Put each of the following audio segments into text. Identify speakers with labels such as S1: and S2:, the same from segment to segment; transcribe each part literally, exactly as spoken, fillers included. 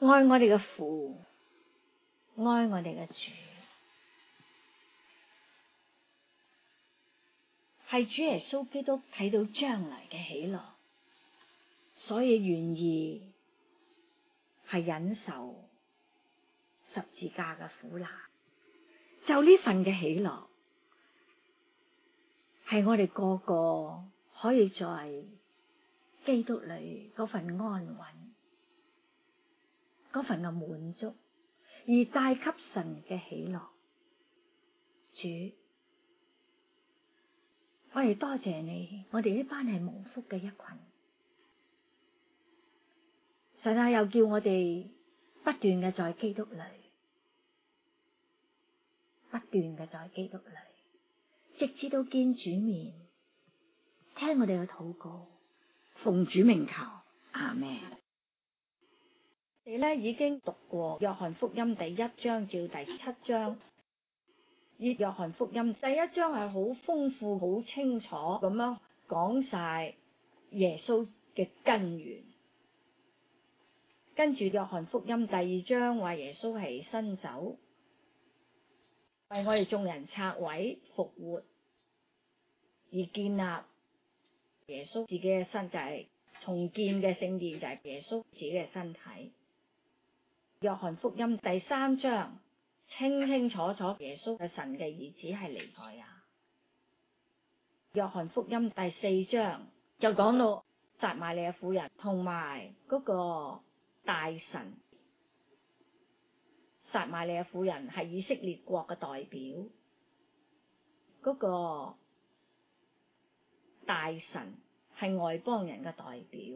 S1: 愛我哋嘅父，愛我哋嘅主，係主耶穌基督睇到將來嘅喜樂，所以願意係忍受十字架嘅苦難。就呢份嘅喜樂，係我哋個個可以在基督裏嗰份安穩，嗰份嘅滿足，而帶給神嘅喜樂。主，我哋多謝你，我哋呢班係蒙福嘅一群。神啊，又叫我哋不斷嘅在基督裏，不斷嘅在基督裏，直至到見主面，聽我哋嘅禱告，奉主名求，阿們。我哋咧已經讀過約翰福音第一章至第七章。以約翰福音第一章係好豐富、好清楚咁樣講晒耶穌嘅根源。跟住約翰福音第二章話耶穌係新酒，為我哋眾人拆毀復活，而建立耶穌自己嘅身，就係重建嘅聖殿，就係耶穌自己嘅身體。約翰福音第三章清清楚楚耶穌嘅神嘅兒子係彌賽亞。約翰福音第四章就講到撒瑪利亞婦人同埋嗰個大臣。撒瑪利亞婦人係以色列國嘅代表，嗰個大臣係外邦人嘅代表。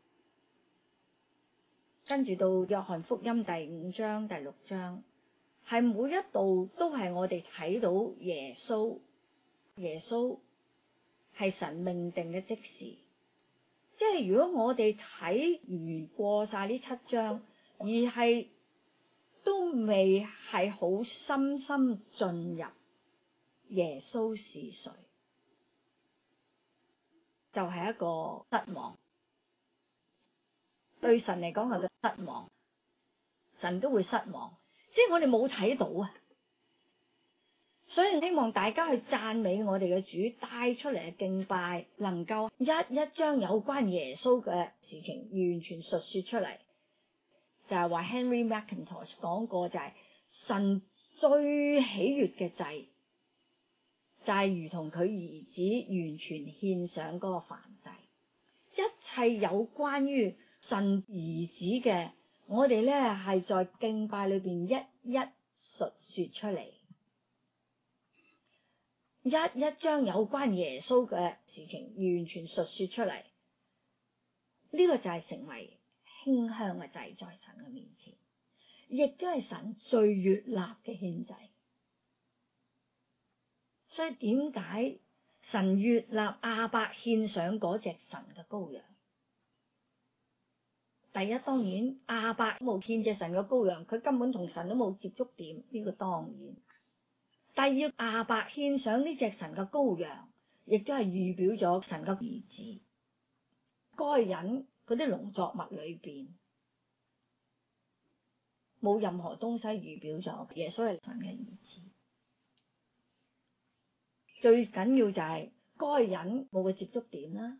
S1: 跟住到約翰福音第五章、第六章，係每一度都係我哋睇到耶穌，耶穌係神命定嘅職事。即係如果我哋睇完過晒呢七章，而係都未係好深深進入耶穌是誰，就係、是、一個失望。對神嚟講係個失望，神都會失望。即係我哋冇睇到啊，所以希望大家去讚美我哋嘅主，帶出嚟嘅敬拜，能夠一一將有關耶穌嘅事情完全述說出嚟。就係話 Henry Macintosh 講過，就係神最喜悅嘅祭，就係如同佢兒子完全獻上嗰個燔祭。一切有關於神兒子嘅，我哋咧係在敬拜裏邊一一述說出嚟，一一將有關耶穌嘅事情完全述說出嚟。呢個就係成為馨香嘅祭在神嘅面前，亦都係神最悅納嘅獻祭。所以點解神悅納亞伯獻上嗰隻神嘅羔羊？第一，當然亞伯冇獻隻神嘅羔羊，佢根本同神都冇接觸點，呢個當然。第二，亞伯獻上呢隻神嘅羔羊，亦都係預表咗神嘅兒子。該人嗰啲農作物裏邊冇任何東西預表咗耶穌係神嘅兒子。最緊要就係該人冇個接觸點啦，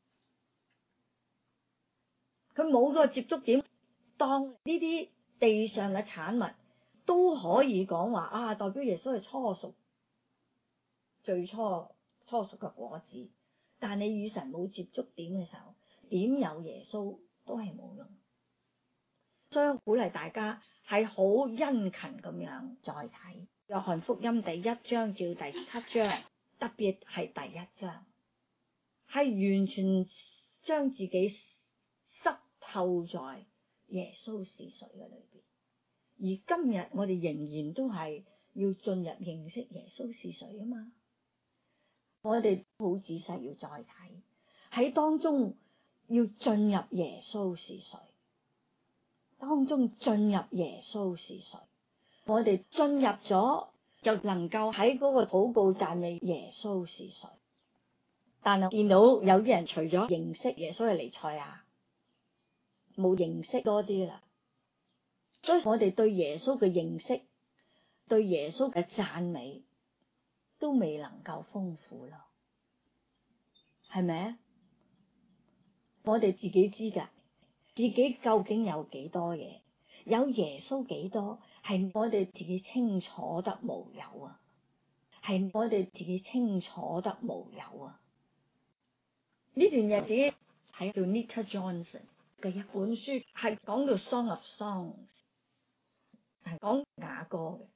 S1: 佢冇個接觸點，當呢啲地上嘅產物都可以講話啊，代表耶穌係初熟，最初初熟嘅果子。但你與神冇接觸點嘅時候，點有耶穌都係冇用。所以鼓勵大家係好殷勤咁樣再睇約翰福音第一章至第七章，特別係第一章，係完全將自己濕透在耶穌是誰嘅裏邊。而今日我哋仍然都係要進入認識耶穌是誰啊嘛，我哋好仔細要再睇，喺當中要進入耶穌是誰，當中進入耶穌是誰，我哋進入咗就能夠喺嗰個禱告讚美耶穌是誰。但係見到有啲人除咗認識耶穌係彌賽亞，冇認識多啲啦， 所以我哋對耶穌嘅認識，對耶穌嘅讚美，都未能夠豐富咯，係咪啊？我哋自己知噶，自己究竟有幾多嘢，有耶穌幾多，係我哋自己清楚得無有啊！係我哋自己清楚得無有啊！呢段日子係叫 Nita Johnson 嘅一本書，係講到 Song of Songs， 係講雅歌嘅。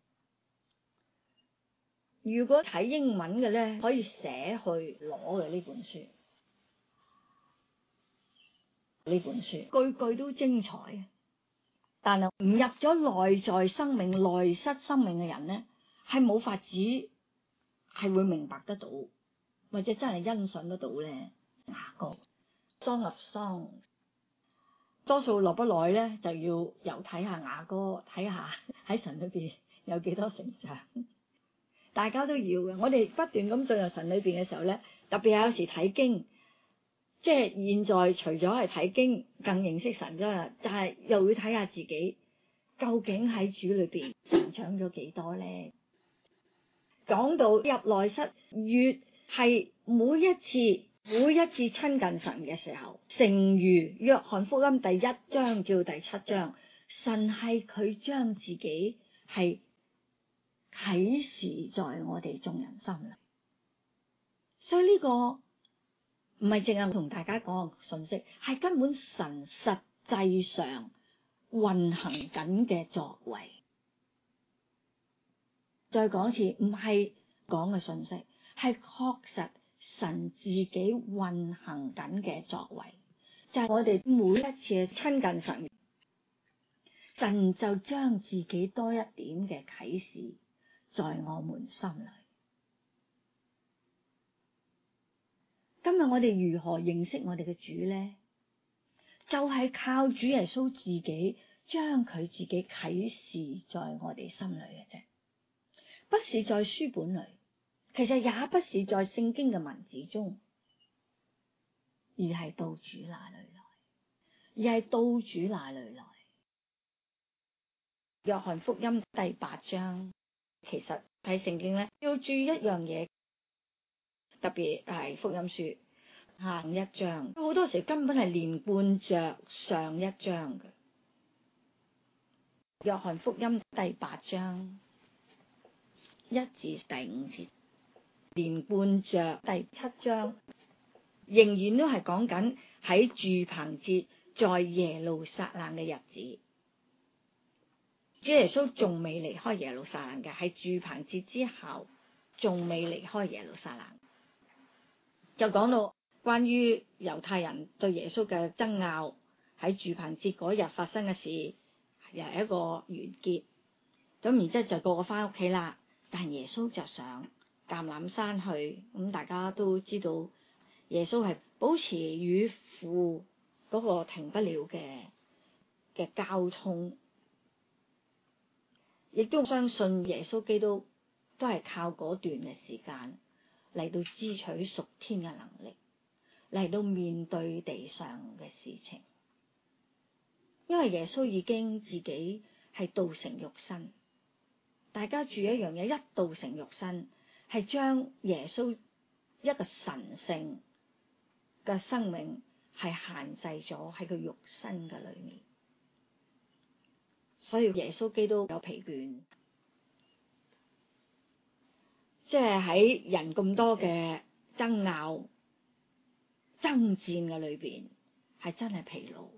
S1: 如果睇英文嘅咧，可以寫去攞嘅呢本書。呢本書句句都精彩啊！但係唔入咗內在生命、內室生命嘅人咧，係冇法子係會明白得到，或者真係欣賞得到咧。雅歌 Song of Songs， 多數落不耐咧，就要又睇下雅歌，睇下喺神裏邊有幾多成長。大家都要嘅。我哋不斷咁進入神裏邊嘅時候咧，特別係有時睇經。即係現在除咗係睇經更認識神之外，但係又會睇下自己究竟喺主裏邊成長咗幾多咧？講到入內室，越係每一次每一次親近神嘅時候，誠如約翰福音第一章至到第七章，神係佢將自己係啟示在我哋眾人心裏，所以呢個唔係淨係同大家講個信息，係根本神實際上運行緊嘅作為。再講一次，唔係講嘅信息，係確實神自己運行緊嘅作為。就係、是、我哋每一次親近神，神就將自己多一點嘅啟示在我們心裏。今日我哋如何認識我哋嘅主呢？就係、是、靠主耶穌自己將佢自己啟示在我哋心裏嘅啫，不是在書本裏，其實也不是在聖經嘅文字中，而係到主那裏來，而係到主那裏來。約翰福音第八章，其實睇聖經咧要注意一樣嘢。特別係福音書下一章，好多時根本係連貫着上一章嘅。約翰福音第八章一至第五節，連貫着第七章，仍然都係講緊喺住棚節在耶路撒冷嘅日子。主耶穌仲未離開耶路撒冷嘅，喺住棚節之後，仲未離開耶路撒冷。就講到關於猶太人對耶穌嘅爭拗，喺住棚節嗰日發生嘅事，又係一個完結。咁然之後就個個翻屋企啦，但耶穌就上橄欖山去。咁大家都知道，耶穌係保持與父嗰個停不了嘅嘅交通，亦都相信耶穌基督都係靠嗰段嘅時間嚟到支取屬天嘅能力，嚟到面對地上嘅事情。因為耶穌已經自己係道成肉身，大家注意一樣嘢，一道成肉身係將耶穌一個神聖嘅生命係限制咗喺佢肉身嘅裏面，所以耶穌基督有疲倦。即係喺人咁多嘅爭拗、爭戰嘅裏邊，係真係疲勞。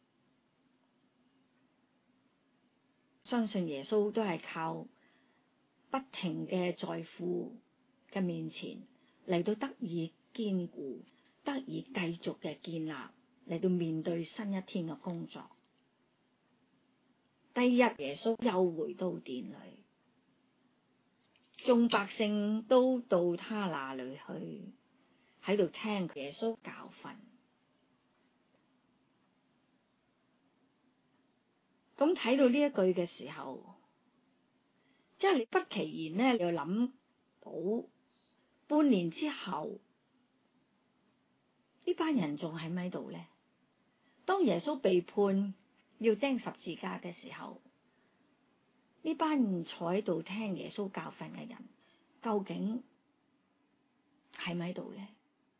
S1: 相信耶穌都係靠不停嘅在父嘅面前嚟到得以堅固，得以繼續嘅建立，嚟到面對新一天嘅工作。第二日耶穌又回到殿裏。眾百姓都到他那裏去，喺度聽耶穌教訓。咁睇到呢一句嘅時候，即係你不其然咧，你又諗到半年之後，呢班人仲喺咪度咧？當耶穌被判要釘十字架嘅時候， 呢班坐喺度聽耶穌教訓嘅人，究竟喺咪喺度咧？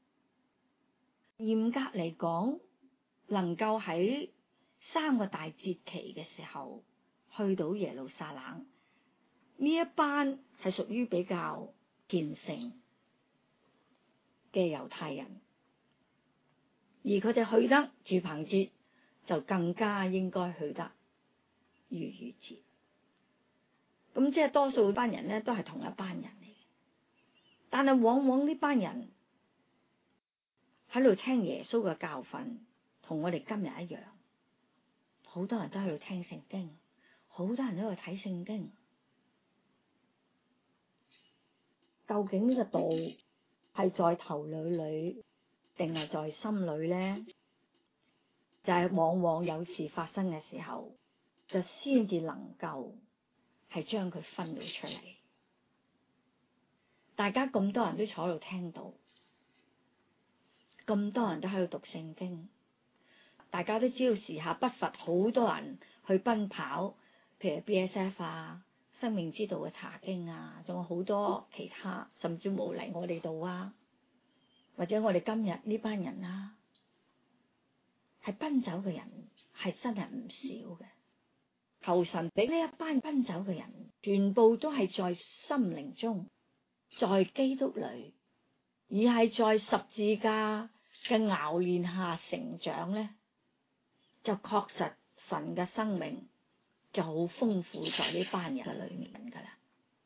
S1: 嚴格嚟講，能夠喺三個大節期嘅時候去到耶路撒冷，呢一班係屬於比較虔誠嘅猶太人，而佢哋去得住棚節，就更加應該去得逾越節。咁即係多數班人咧都係同一班人嚟嘅，但係往往呢班人喺度聽耶穌嘅教訓，同我哋今日一樣，好多人都喺度聽聖經，好多人都喺度睇聖經。究竟呢個道係在頭腦裏定係在心裏咧？就係、是、往往有事發生嘅時候，就先至能夠係將佢分到出嚟。大家咁多人都坐喺度聽到，咁多人都喺度讀聖經，大家都知道時下不乏好多人去奔跑，譬如 B S F 啊、生命之道嘅查經啊，仲有好多其他，甚至冇嚟我哋度啊，或者我哋今日呢班人啊，係奔走嘅人係真係唔少嘅。求神俾呢一班奔走嘅人，全部都係在心靈中，在基督裏，而係在十字架嘅熬煉下成長咧，就確實神嘅生命就好豐富在呢班人嘅裏面噶啦。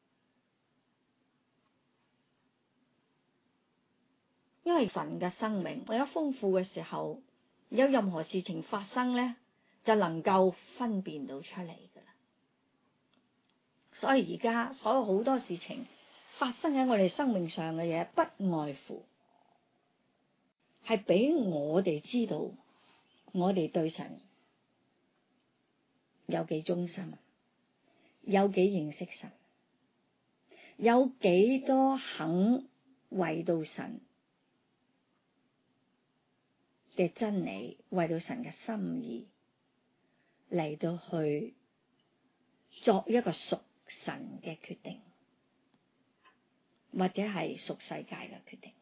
S1: 因為神嘅生命為咗豐富嘅時候，有任何事情發生咧，就能夠分辨到出嚟噶啦。所以而家所有好多事情發生喺我哋生命上嘅嘢，不外乎係俾我哋知道，我哋對神有幾忠心，有幾認識神，有幾多肯為到神嘅真理，為到神嘅心意嚟到去作一個屬神嘅決定，或者係屬世界嘅決定。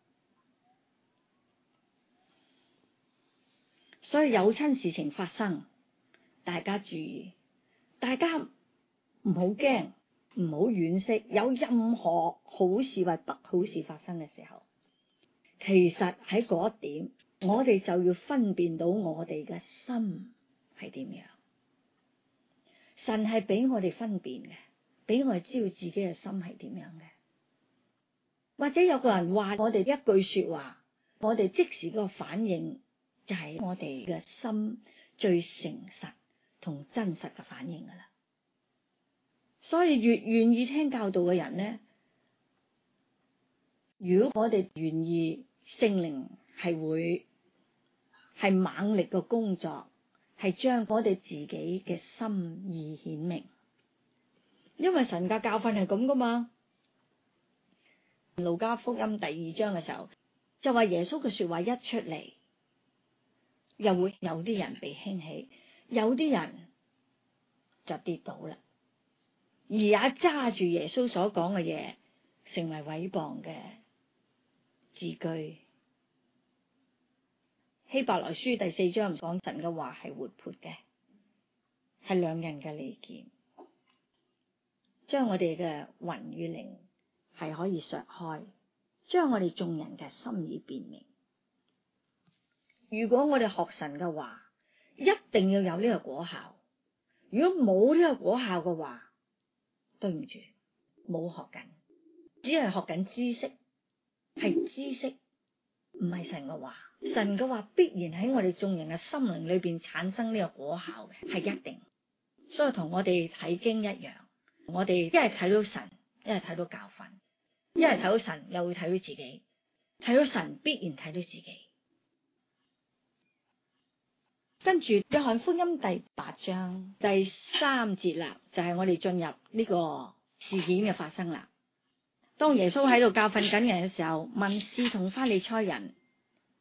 S1: 所以有親事情發生，大家注意，大家唔好驚，唔好惋惜。有任何好事或不好事發生嘅時候，其實喺嗰一點，我哋就要分辨到我哋嘅心係點樣。神係俾我哋分辨嘅，俾我哋知道自己嘅心係點樣嘅。或者有個人話我哋一句說話，我哋即時個反應就係我哋嘅心最誠實同真實嘅反應噶啦。所以越願意聽教導嘅人咧，如果我哋願意，聖靈係會係猛力嘅工作，係將我哋自己嘅心意顯明。因為神嘅教訓係咁噶嘛。路加福音第二章嘅時候就話耶穌嘅說話一出嚟，又會有啲人被興起，有啲人就跌倒啦，而也揸住耶穌所講嘅嘢成為毀謗嘅字句。希伯來書第四章講神嘅話係活潑嘅，係兩人嘅利劍，將我哋嘅魂與靈係可以削開，將我哋眾人嘅心意辨明。如果我哋學神嘅話，一定要有呢個果效。如果冇呢個果效嘅話，對唔住，冇學緊，只係學緊知識，係知識，唔係神嘅話。神嘅話必然喺我哋眾人嘅心靈裏邊產生呢個果效嘅，係一定。所以同我哋睇經一樣，我哋一係睇到神，一係睇到教訓，一係睇到神，又會睇到自己。睇到神必然睇到自己。跟住約翰福音第八章第三節啦，就係、是、我哋進入呢個事件嘅發生啦。當耶穌喺度教訓緊人嘅時候，文士同法利賽人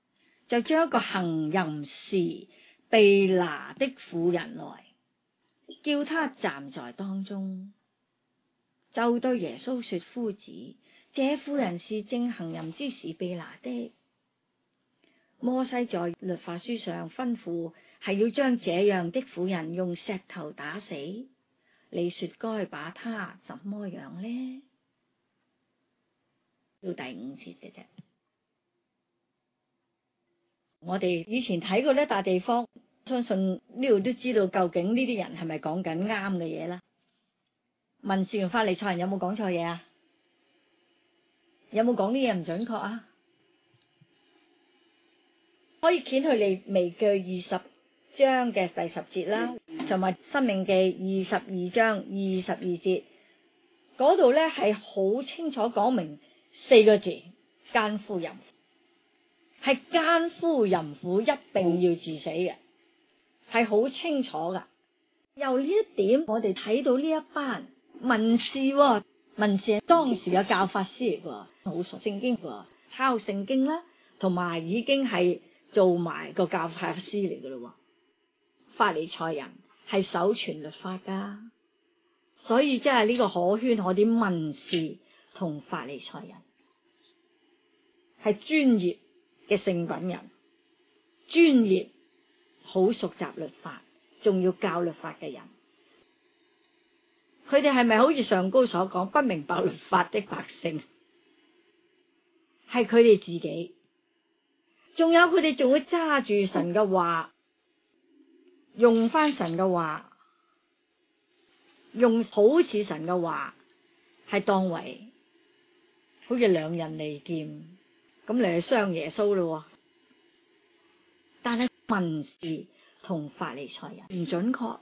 S1: 就將一個行淫時被拿的婦人來， 叫他站在當中，就對耶穌說：夫子，這婦人是正行淫之時被拿的。摩西在律法書上吩咐係要將這樣的婦人用石頭打死，你說該把她怎麼樣呢？到第五節嘅啫。我哋以前睇過呢笪地方，相信呢度都知道究竟呢啲人係咪講緊啱嘅嘢啦。文士同法利賽人有冇講錯嘢啊？有冇講啲嘢唔準確啊？可以掀去利未記二十章嘅第十節啦，同埋申命記二十二章二十二節嗰度咧，係好清楚講明四個字：奸夫淫婦。係奸夫淫婦一定要治死嘅，係好清楚噶。由呢一點，我哋睇到呢一班文士，文士係當時嘅教法師嚟噶，好熟聖經噶，抄聖經啦，同埋已經係做埋個教法師嚟噶咯。法利賽人係守全律法噶，所以真係呢個可圈可點，文士同法利賽人係專業嘅聖品人，專業好熟習律法，仲要教律法嘅人。佢哋係咪好似上高所講不明白律法的百姓？係佢哋自己，仲有佢哋仲會揸住神嘅話，用翻神嘅話，用好似神嘅話係當為好似兩刃利劍咁嚟去傷耶穌咯。但係文士同法利賽人唔準確，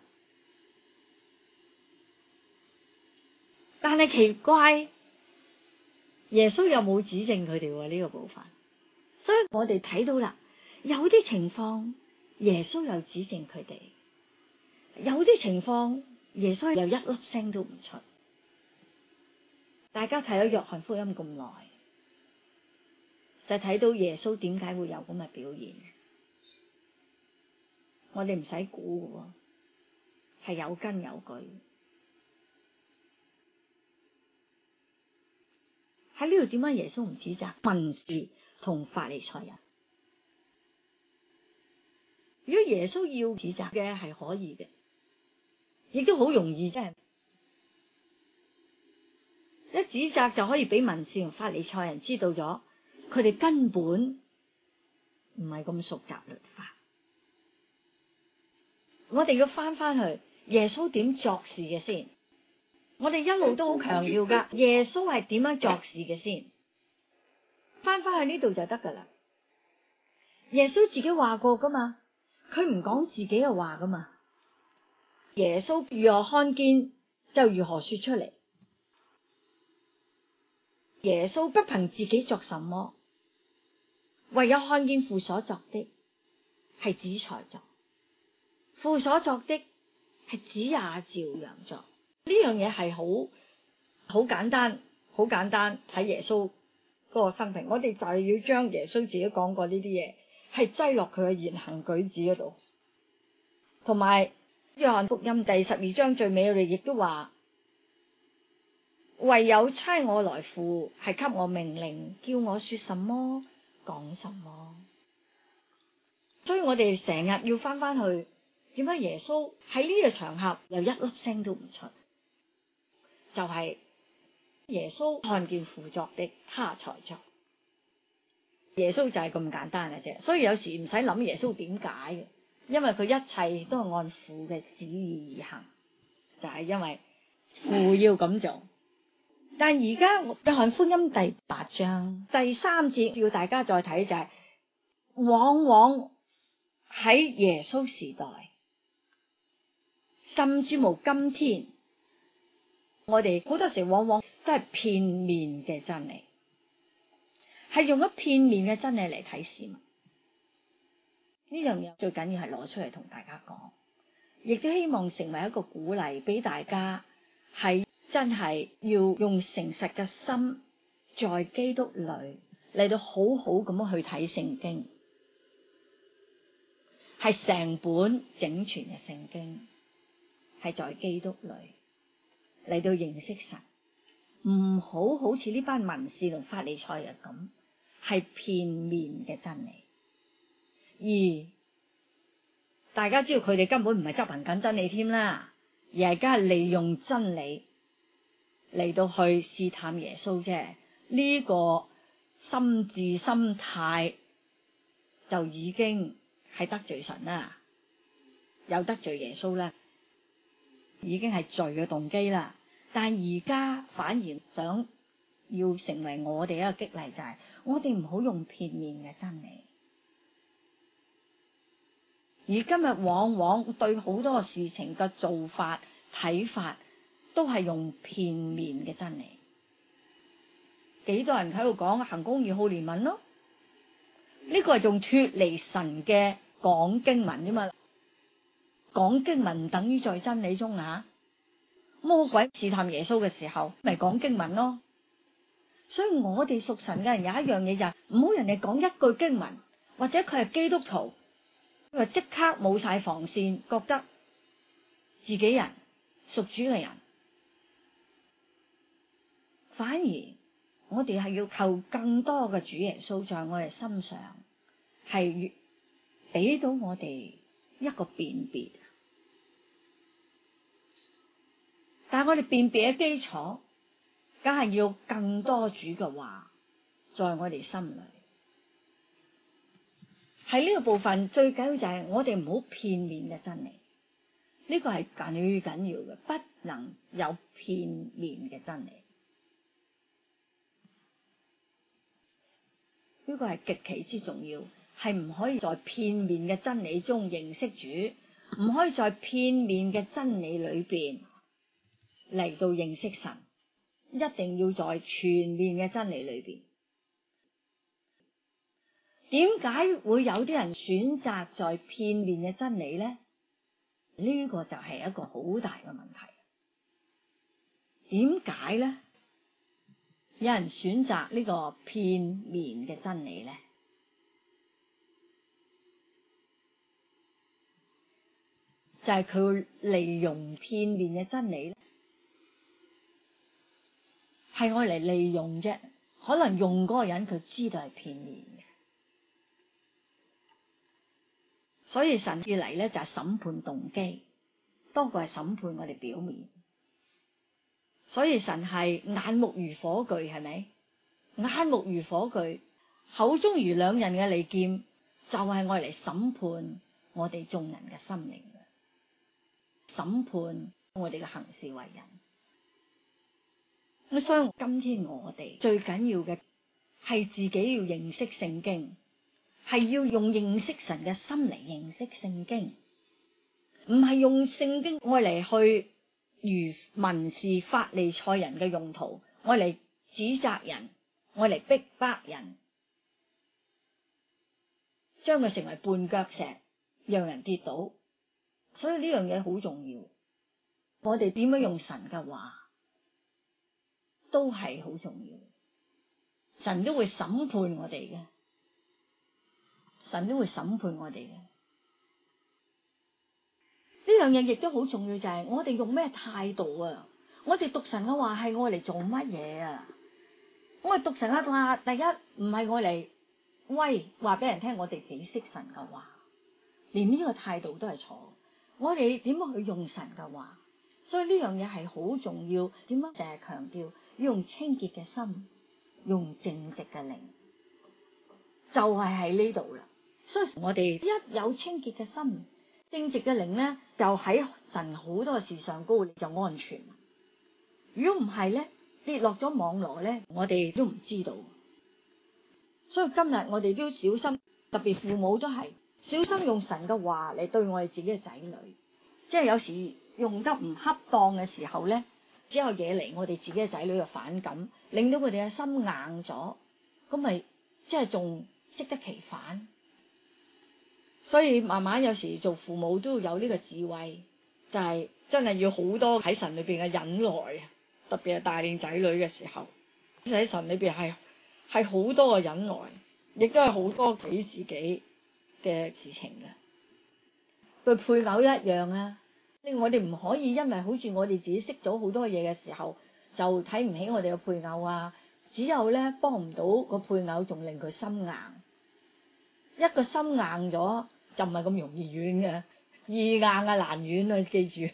S1: 但係奇怪，耶穌又冇指正佢哋呢個部分，所以我哋睇到啦，有啲情況耶穌又指正佢哋，有啲情況耶穌又一粒聲都唔出。大家睇咗約翰福音咁耐，就睇到耶穌點解會有咁嘅表現。我哋唔使估嘅，係有根有據。喺呢度點解耶穌唔指責文士同法利賽人？如果耶穌要指責嘅係可以嘅，亦都好容易，真係一指責就可以俾文士同法利賽人知道咗，佢哋根本唔係咁熟習律法。我哋要翻翻去耶穌點作事嘅先，我哋一路都好強調噶，耶穌係點樣作事嘅先，翻翻去呢度就得噶啦。耶穌自己話過噶嘛，佢唔講自己嘅話噶嘛。耶穌如何看見就如何說出嚟，耶穌不憑自己作什麼，唯有看見父所作的，係子才作。父所作的係子也照樣作。呢樣嘢係好好簡單，好簡單。睇耶穌嗰個生平，我哋就係要將耶穌自己講過呢啲嘢係擠落佢嘅言行舉止嗰度。同埋約翰福音第十二章最尾，我哋亦都話，唯有差我來父係給我命令，叫我說什麼講什麼。所以我哋成日要翻翻去，點解耶穌喺呢個場合又一粒聲都唔出？就係、是、耶穌看見父作的，他才作。耶穌就係咁簡單嘅啫。所以有時唔使諗耶穌點解嘅，因為佢一切都係按父嘅旨意而行，就係、是、因為父要咁做。但而家約翰福音第八章第三節要大家再睇，就係、是、往往喺耶穌時代，甚至乎今天，我哋好多時往往都係片面嘅真理，係用咗片面嘅真理嚟睇事物。呢樣嘢最緊要係攞出嚟同大家講，亦都希望成為一個鼓勵俾大家，係真係要用誠實嘅心，在基督裏嚟到好好咁樣去睇聖經，係成本整全嘅聖經， 係在基督裏嚟到認識神，唔好好似呢班文士同法利賽人咁，係片面嘅真理。而大家知道佢哋根本唔係執行緊真理添啦，而係而家係利用真理嚟到去試探耶穌啫。呢個心智心態就已經係得罪神啦，有得罪耶穌啦，已經係罪嘅動機啦。但而家反而想要成為我哋一個激勵，就係我哋唔好用片面嘅真理。而今日往往對好多事情嘅做法睇法都係用片面嘅真理。幾多人喺度講行公義好憐憫咯？呢個係仲脫離神嘅講經文啫嘛。講經文唔等於在真理中啊。魔鬼試探耶穌嘅時候咪講經文咯。所以我哋屬神嘅人有一樣嘢，就係唔好人哋講一句經文，或者佢係基督徒，佢即刻冇晒防線，覺得自己人屬主嘅人。反而我哋係要求更多嘅主耶穌在我哋身上係俾到我哋一個辨別。但係我哋辨別嘅基礎梗係要更多主嘅話在我哋心裏。喺呢個部分最緊要就係我哋唔好片面嘅真理，呢個係最緊要嘅，不能有片面嘅真理。呢個係極其之重要，係唔可以在片面嘅真理中認識主，唔可以在片面嘅真理裏邊嚟到認識神，一定要在全面嘅真理裏邊。點解會有啲人選擇在片面嘅真理呢？呢個就係一個好大嘅問題。點解呢？有人選擇呢個片面嘅真理呢？就係佢利用片面嘅真理咧，係愛嚟利用啫。可能用嗰個人佢知道係片面嘅，所以神至嚟咧就係審判動機，多過係審判我哋表面。所以神係眼目如火炬，係咪？眼目如火炬，口中如兩刃嘅利劍，就係愛嚟審判我哋眾人嘅心靈嘅，審判我哋嘅行事為人。咁所以今天我哋最緊要嘅係自己要認識聖經，係要用認識神嘅心嚟認識聖經，唔係用聖經愛嚟去如文士法利賽人嘅用途，愛嚟指責人，愛嚟逼迫人，將佢成為絆腳石，讓人跌倒。所以呢樣嘢好重要，我哋點樣用神嘅話都係好重要。神都會審判我哋嘅，神都會審判我哋嘅。呢樣嘢亦都好重要，就係我哋用咩態度啊？我哋讀神嘅話係愛嚟做乜嘢啊？我哋讀神嘅話，第一唔係愛嚟威，話俾人聽我哋幾識神嘅話，連呢個態度都係錯。我哋點樣去用神嘅話？所以呢樣嘢係好重要。點樣成日強調要用清潔嘅心，用正直嘅靈，就係喺呢度啦。所以我哋一有清潔嘅心，正直嘅靈咧，就喺神好多嘅事上高，你就安全。如果唔係咧，跌落咗網羅咧，我哋都唔知道。所以今日我哋都要小心，特別父母都係小心用神嘅話嚟對我哋自己嘅仔女。即係有時用得唔恰當嘅時候咧，只有惹嚟我哋自己嘅仔女嘅反感，令到佢哋嘅心硬咗，咁咪即係仲適得其反。所以慢慢有時做父母都要有呢個智慧，就係、是、真係要好多喺神裏邊嘅忍耐，特別係帶領仔女嘅時候，喺神裏邊係係好多嘅忍耐，亦都係好多俾自己嘅事情嘅。對配偶一樣啊， 我哋唔可以因為好似我哋自己識咗好多嘢嘅時候，就睇唔起我哋嘅配偶啊。只有咧幫唔到個配偶，仲令佢心硬。一個心硬咗就唔係咁容易軟嘅，易硬啊難軟啊，記住。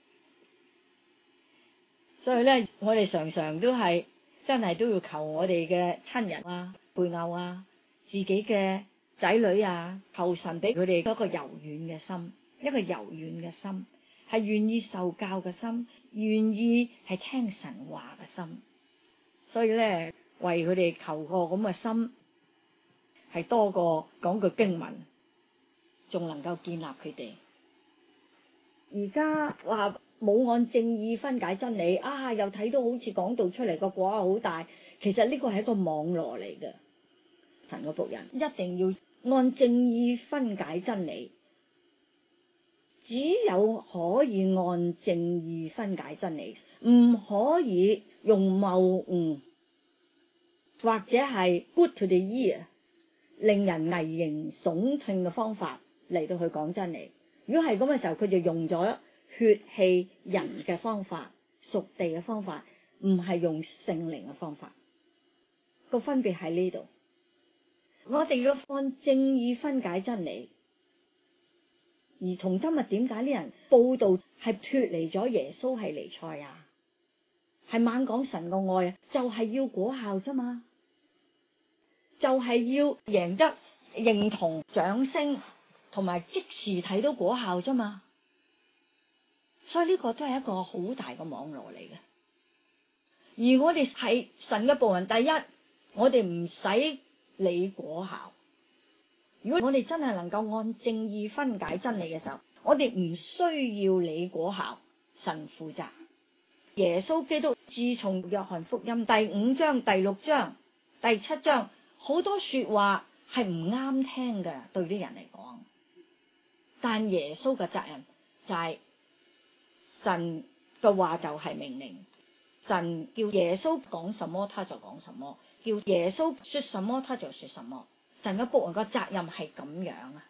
S1: 所以咧，我哋常常都係真係都要求我哋嘅親人啊、配偶啊、自己嘅仔女啊，求神俾佢哋一個柔軟嘅心，一個柔軟嘅心，係願意受教嘅心，願意係聽神話嘅心。所以咧，為佢哋求個咁嘅心，係多過講句經文，仲能夠建立佢哋。而家話冇按正意分解真理啊，又睇到好似講道出嚟個果效好大，其實呢個係一個網羅嚟嘅。神嘅僕人一定要按正意分解真理，只有可以按正意分解真理，唔可以用謬誤或者係 good to the ear 令人危言聳聽嘅方法嚟到去講真理。如果係咁嘅時候，佢就用咗血氣人嘅方法、屬地嘅方法，唔係用聖靈嘅方法。個分別喺呢度。我哋要按正意分解真理。而從今日點解啲人報道係脫離咗耶穌係彌賽亞，係猛講神嘅愛啊，就係要果效啫嘛，就係要贏得認同、掌聲同埋即時睇到果效啫嘛。所以呢個都係一個好大嘅網絡嚟嘅。而我哋係神嘅僕人，第一，我哋唔使理果效。如果我哋真係能夠按正意分解真理嘅時候，我哋唔需要理果效，神負責。耶穌基督自從約翰福音第五章、第六章、第七章，好多說話係唔啱聽嘅，對啲人嚟講。但耶穌嘅責任就係、是、神嘅話就係命令，神叫耶穌講什麼，他就講什麼；叫耶穌說什麼，他就說什麼。神嘅僕人個責任係咁樣啊，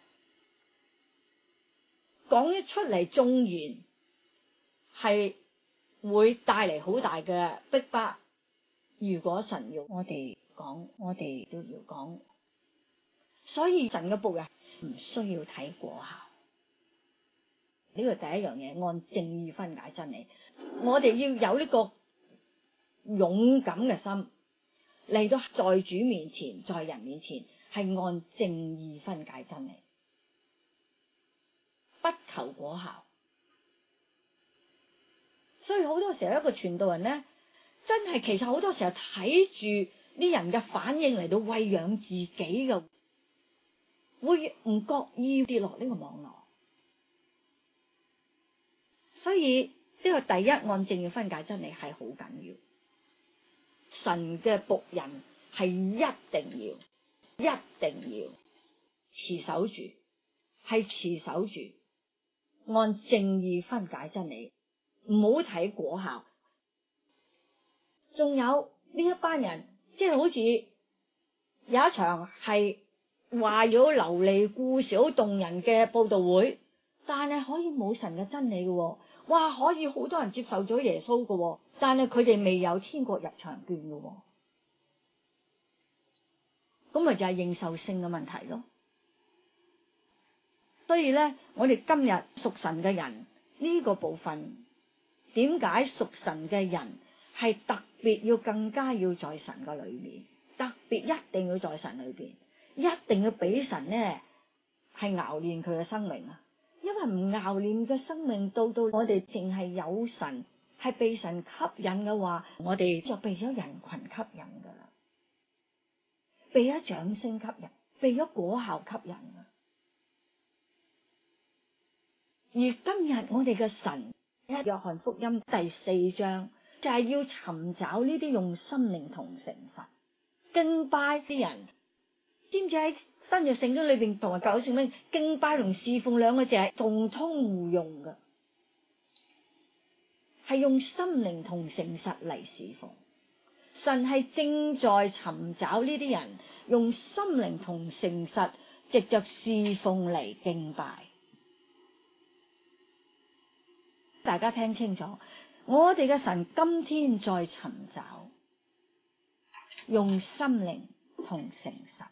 S1: 講咗出嚟，縱然係會帶嚟好大嘅逼迫。如果神要我哋講，我哋都要講。所以神嘅僕人唔需要睇果效，呢個第一樣嘢，按正意分解真理。我哋要有呢個勇敢嘅心嚟到在主面前，在人面前，係按正意分解真理，不求果效。所以好多時候一個傳道人咧，真係其實好多時候睇住啲人嘅反應嚟到餵養自己嘅，會唔覺意跌落呢個網絡。所以呢個第一，按正意分解真理係好緊要。神嘅僕人係一定要。一定要持守住，係持守住，按正意分解真理，唔好睇果效。仲有呢一班人，即係好似有一場係話要流利故事、好動人嘅佈道會，但係可以冇神嘅真理嘅，哇！可以好多人接受咗耶穌嘅，但係佢哋未有天國入場券嘅。咁咪就係認受性嘅問題咯。所以咧，我哋今日屬神嘅人呢個部分，點解屬神嘅人係特別要更加要在神嘅裏面，特別一定要在神裏邊，一定要俾神咧係熬練佢嘅生命啊！因為唔熬練嘅生命，到到我哋淨係有神，係被神吸引嘅話，我哋就被咗人群吸引噶啦。被咗掌聲吸引，被咗果效吸引啊！而今日我哋嘅神，喺約翰福音第四章就係要尋找呢啲用心靈同誠實敬拜啲人。知唔知喺新約聖經裏邊同埋舊約聖經，敬拜同侍奉兩個字係同通互用嘅，係用心靈同誠實嚟侍奉。神係正在尋找呢啲人，用心靈同誠實，藉着侍奉嚟敬拜。 大家聽清楚，我哋嘅神今天在尋找，用心靈同誠實，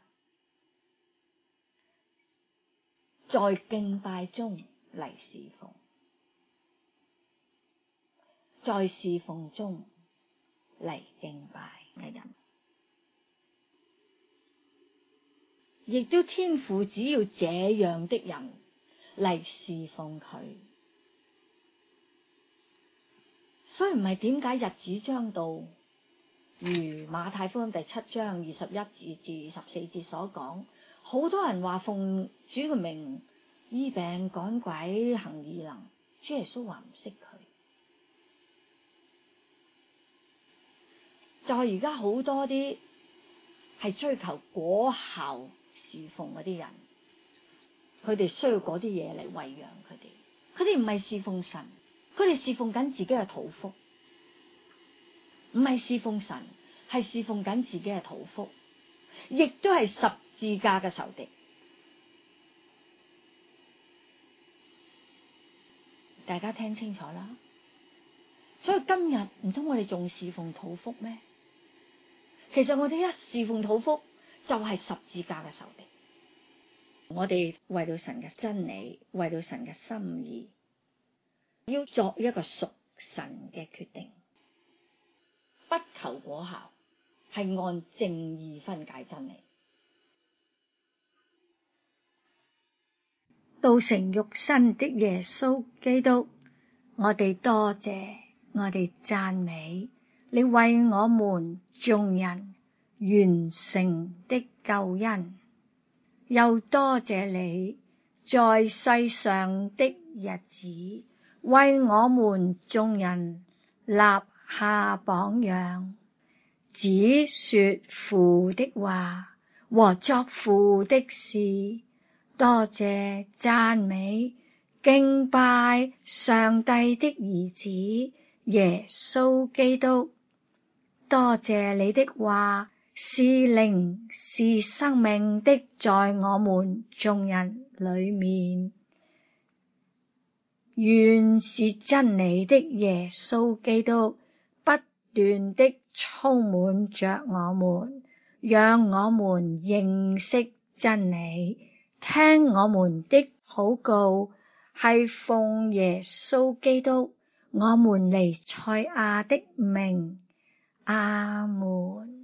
S1: 在敬拜中嚟侍奉，在侍奉中嚟敬拜嘅人，亦都天父只要這樣的人嚟侍奉佢。所以唔係點解日子將到，如馬太福音第七章二十一節至二十四節所講，好多人話奉主嘅名醫病趕鬼行異能，主耶穌話唔識佢。就係而家好多啲係追求果效侍奉嗰啲人，佢哋需要嗰啲嘢嚟餵養佢哋，佢哋唔係侍奉神。佢哋侍奉緊自己嘅肚腹，唔係侍奉神，係侍奉緊自己嘅肚腹，亦都係十字架嘅仇敵。大家聽清楚啦。所以今日唔通我哋仲侍奉肚腹咩？其實我哋一侍奉肚腹就係十字架嘅仇敵。我哋為到神嘅真理，為到神嘅心意，要作一個屬神嘅決定，不求果效，係按正義分解真理。道成肉身的耶穌基督，我哋多謝，我哋讚美你為我們眾人完成的救恩，又多謝你在世上的日子為我們眾人立下榜樣，只說父的話和作父的事。多謝讚美敬拜上帝的兒子耶穌基督。多謝你的話是靈是生命的，在我們眾人裏面。原是真理的耶穌基督不斷的充滿着我們，讓我們認識真理。聽我們的禱告，係奉耶穌基督我們彌賽亞的名。阿門。